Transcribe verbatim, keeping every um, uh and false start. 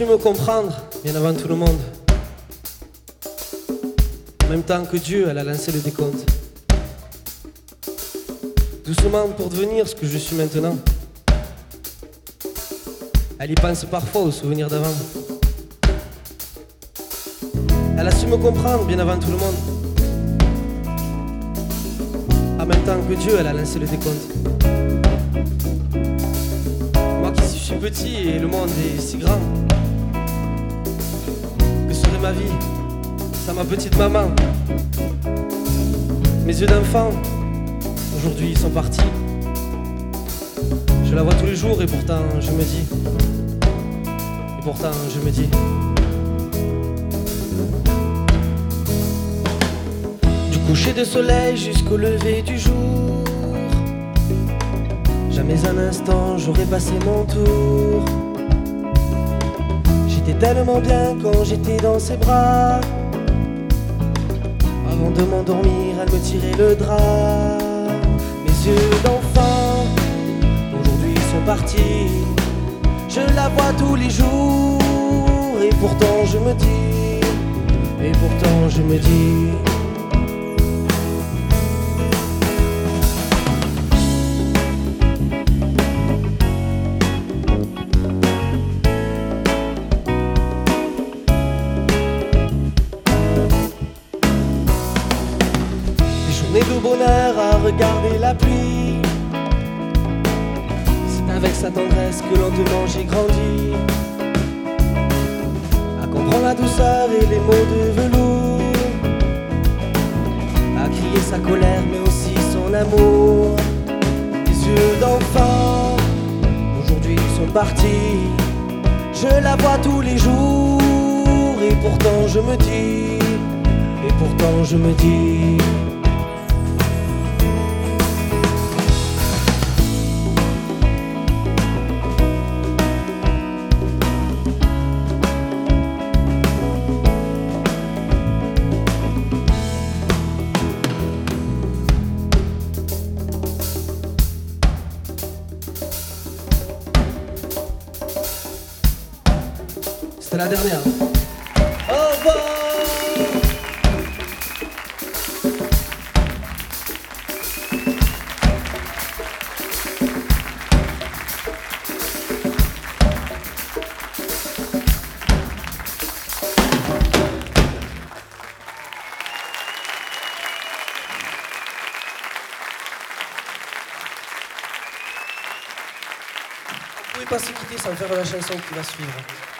su me comprendre bien avant tout le monde. En même temps que Dieu, elle a lancé le décompte. Doucement pour devenir ce que je suis maintenant. Elle y pense parfois aux souvenirs d'avant. Elle a su me comprendre bien avant tout le monde. En même temps que Dieu, elle a lancé le décompte. Moi qui suis petit et le monde est si grand, que serait ma vie sans ma petite maman? Mes yeux d'enfant, aujourd'hui ils sont partis. Je la vois tous les jours et pourtant je me dis, et pourtant je me dis, du coucher de soleil jusqu'au lever du jour, jamais un instant j'aurais passé mon tour. J'étais tellement bien quand j'étais dans ses bras. Avant de m'endormir, elle me tirait le drap. Mes yeux d'enfant, aujourd'hui sont partis. Je la vois tous les jours et pourtant je me dis, et pourtant je me dis, de bonheur à regarder la pluie. C'est avec sa tendresse que lentement j'ai grandi, à comprendre la douceur et les mots de velours, à crier sa colère mais aussi son amour. Les yeux d'enfant, aujourd'hui sont partis. Je la vois tous les jours et pourtant je me dis, et pourtant je me dis, c'est la dernière. Au revoir. Vous pouvez pas se quitter sans faire la chanson qui va suivre.